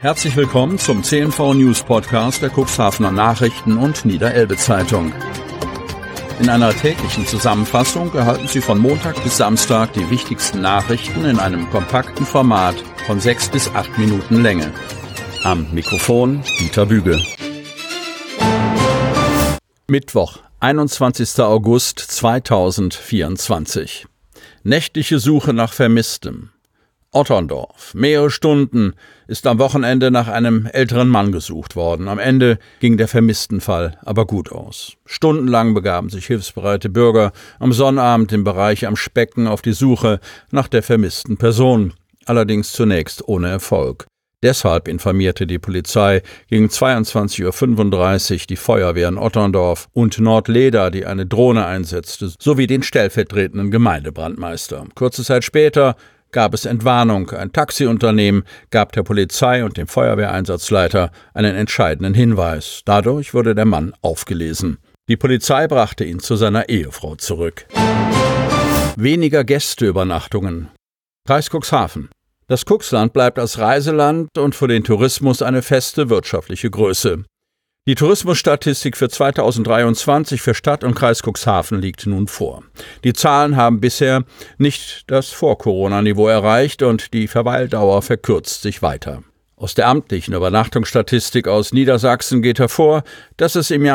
Herzlich willkommen zum CNV News Podcast der Cuxhavener Nachrichten und Niederelbe Zeitung. In einer täglichen Zusammenfassung erhalten Sie von Montag bis Samstag die wichtigsten Nachrichten in einem kompakten Format von 6 bis 8 Minuten Länge. Am Mikrofon Dieter Büge. Mittwoch, 21. August 2024. Nächtliche Suche nach Vermisstem. Otterndorf. Mehrere Stunden ist am Wochenende nach einem älteren Mann gesucht worden. Am Ende ging der Vermisstenfall aber gut aus. Stundenlang begaben sich hilfsbereite Bürger am Sonnabend im Bereich Am Specken auf die Suche nach der vermissten Person. Allerdings zunächst ohne Erfolg. Deshalb informierte die Polizei gegen 22:35 Uhr die Feuerwehr in Otterndorf und Nordleda, die eine Drohne einsetzte, sowie den stellvertretenden Gemeindebrandmeister. Kurze Zeit später gab es Entwarnung. Ein Taxiunternehmen gab der Polizei und dem Feuerwehreinsatzleiter einen entscheidenden Hinweis. Dadurch wurde der Mann aufgelesen. Die Polizei brachte ihn zu seiner Ehefrau zurück. Weniger Gästeübernachtungen. Kreis Cuxhaven. Das Cuxland bleibt als Reiseland und für den Tourismus eine feste wirtschaftliche Größe. Die Tourismusstatistik für 2023 für Stadt und Kreis Cuxhaven liegt nun vor. Die Zahlen haben bisher nicht das Vor-Corona-Niveau erreicht und die Verweildauer verkürzt sich weiter. Aus der amtlichen Übernachtungsstatistik aus Niedersachsen geht hervor, dass es im Jahr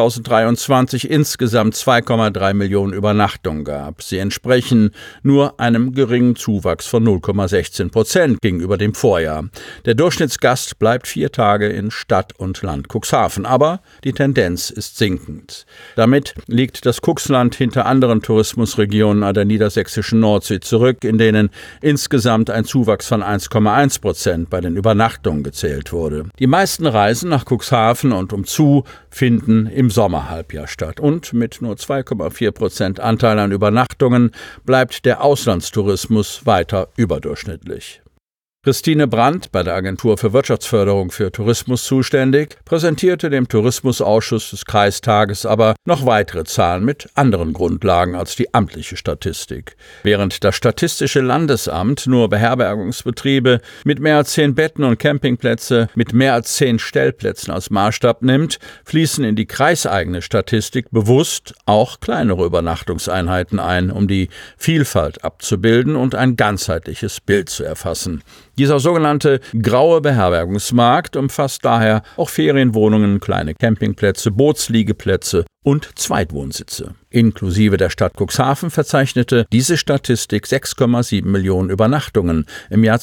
2023 insgesamt 2,3 Millionen Übernachtungen gab. Sie entsprechen nur einem geringen Zuwachs von 0,16% gegenüber dem Vorjahr. Der Durchschnittsgast bleibt 4 Tage in Stadt und Land Cuxhaven, aber die Tendenz ist sinkend. Damit liegt das Cuxland hinter anderen Tourismusregionen an der niedersächsischen Nordsee zurück, in denen insgesamt ein Zuwachs von 1,1% bei den Übernachtungen gezählt wurde. Die meisten Reisen nach Cuxhaven und umzu finden im Sommerhalbjahr statt und mit nur 2,4% Anteil an Übernachtungen bleibt der Auslandstourismus weiter überdurchschnittlich. Christine Brandt, bei der Agentur für Wirtschaftsförderung für Tourismus zuständig, präsentierte dem Tourismusausschuss des Kreistages aber noch weitere Zahlen mit anderen Grundlagen als die amtliche Statistik. Während das Statistische Landesamt nur Beherbergungsbetriebe mit mehr als 10 Betten und Campingplätze mit mehr als 10 Stellplätzen als Maßstab nimmt, fließen in die kreiseigene Statistik bewusst auch kleinere Übernachtungseinheiten ein, um die Vielfalt abzubilden und ein ganzheitliches Bild zu erfassen. Dieser sogenannte graue Beherbergungsmarkt umfasst daher auch Ferienwohnungen, kleine Campingplätze, Bootsliegeplätze und Zweitwohnsitze. Inklusive der Stadt Cuxhaven verzeichnete diese Statistik 6,7 Millionen Übernachtungen im Jahr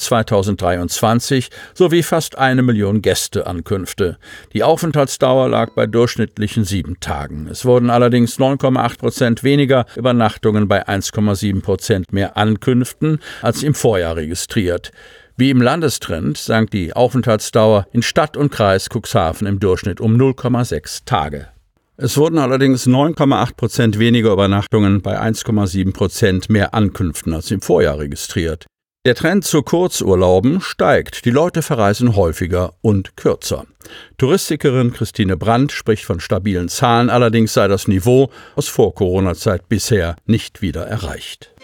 2023 sowie fast 1 Million Gästeankünfte. Die Aufenthaltsdauer lag bei durchschnittlichen 7 Tagen. Es wurden allerdings 9,8% weniger Übernachtungen bei 1,7% mehr Ankünften als im Vorjahr registriert. Wie im Landestrend sank die Aufenthaltsdauer in Stadt und Kreis Cuxhaven im Durchschnitt um 0,6 Tage. Es wurden allerdings 9,8% weniger Übernachtungen bei 1,7% mehr Ankünften als im Vorjahr registriert. Der Trend zu Kurzurlauben steigt. Die Leute verreisen häufiger und kürzer. Touristikerin Christine Brandt spricht von stabilen Zahlen, allerdings sei das Niveau aus Vor-Corona-Zeit bisher nicht wieder erreicht.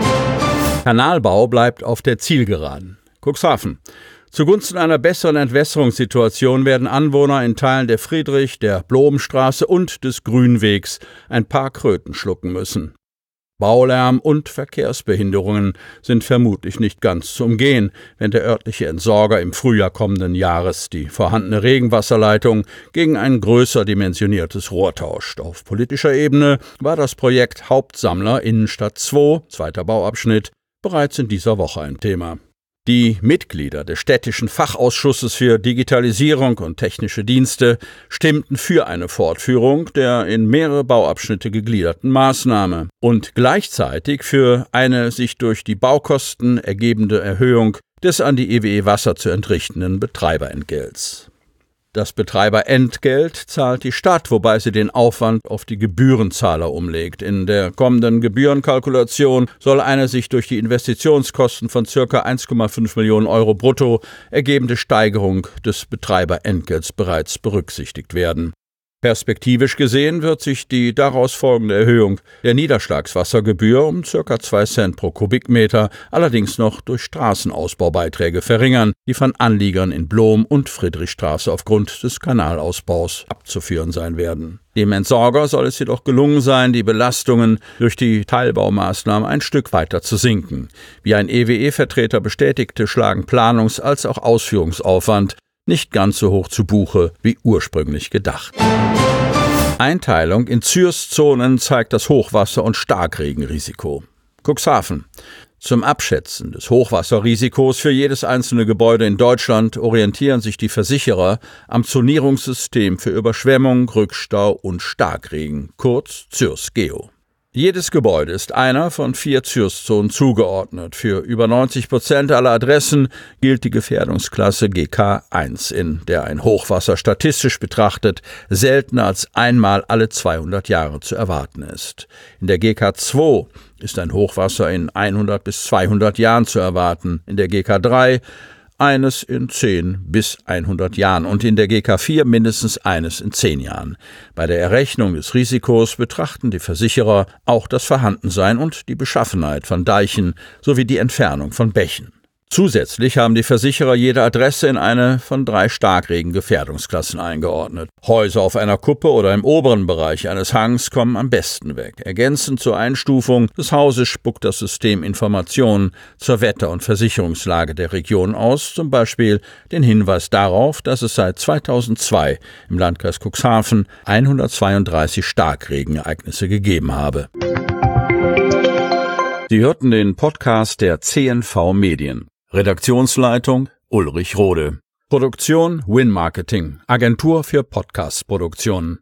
Kanalbau bleibt auf der Zielgeraden. Cuxhaven. Zugunsten einer besseren Entwässerungssituation werden Anwohner in Teilen der Friedrich-, der Blobenstraße und des Grünwegs ein paar Kröten schlucken müssen. Baulärm und Verkehrsbehinderungen sind vermutlich nicht ganz zu umgehen, wenn der örtliche Entsorger im Frühjahr kommenden Jahres die vorhandene Regenwasserleitung gegen ein größer dimensioniertes Rohr tauscht. Auf politischer Ebene war das Projekt Hauptsammler Innenstadt 2, zweiter Bauabschnitt, bereits in dieser Woche ein Thema. Die Mitglieder des städtischen Fachausschusses für Digitalisierung und technische Dienste stimmten für eine Fortführung der in mehrere Bauabschnitte gegliederten Maßnahme und gleichzeitig für eine sich durch die Baukosten ergebende Erhöhung des an die EWE Wasser zu entrichtenden Betreiberentgelts. Das Betreiberentgelt zahlt die Stadt, wobei sie den Aufwand auf die Gebührenzahler umlegt. In der kommenden Gebührenkalkulation soll eine sich durch die Investitionskosten von ca. 1,5 Millionen Euro brutto ergebende Steigerung des Betreiberentgelts bereits berücksichtigt werden. Perspektivisch gesehen wird sich die daraus folgende Erhöhung der Niederschlagswassergebühr um ca. 2 Cent pro Kubikmeter allerdings noch durch Straßenausbaubeiträge verringern, die von Anliegern in Blom- und Friedrichstraße aufgrund des Kanalausbaus abzuführen sein werden. Dem Entsorger soll es jedoch gelungen sein, die Belastungen durch die Teilbaumaßnahmen ein Stück weiter zu sinken. Wie ein EWE-Vertreter bestätigte, schlagen Planungs- als auch Ausführungsaufwand nicht ganz so hoch zu Buche wie ursprünglich gedacht. Einteilung in ZÜRS-Zonen zeigt das Hochwasser- und Starkregenrisiko. Cuxhaven. Zum Abschätzen des Hochwasserrisikos für jedes einzelne Gebäude in Deutschland orientieren sich die Versicherer am Zonierungssystem für Überschwemmung, Rückstau und Starkregen, kurz ZÜRS-Geo. Jedes Gebäude ist einer von 4 ZÜRS-Zonen zugeordnet. Für über 90% aller Adressen gilt die Gefährdungsklasse GK 1, in der ein Hochwasser statistisch betrachtet seltener als einmal alle 200 Jahre zu erwarten ist. In der GK 2 ist ein Hochwasser in 100 bis 200 Jahren zu erwarten, in der GK 3 eines in 10 bis 100 Jahren und in der GK 4 mindestens eines in 10 Jahren. Bei der Errechnung des Risikos betrachten die Versicherer auch das Vorhandensein und die Beschaffenheit von Deichen sowie die Entfernung von Bächen. Zusätzlich haben die Versicherer jede Adresse in eine von 3 Starkregen-Gefährdungsklassen eingeordnet. Häuser auf einer Kuppe oder im oberen Bereich eines Hangs kommen am besten weg. Ergänzend zur Einstufung des Hauses spuckt das System Informationen zur Wetter- und Versicherungslage der Region aus, zum Beispiel den Hinweis darauf, dass es seit 2002 im Landkreis Cuxhaven 132 Starkregenereignisse gegeben habe. Sie hörten den Podcast der CNV Medien. Redaktionsleitung Ulrich Rode. Produktion Win Marketing, Agentur für Podcast-Produktionen.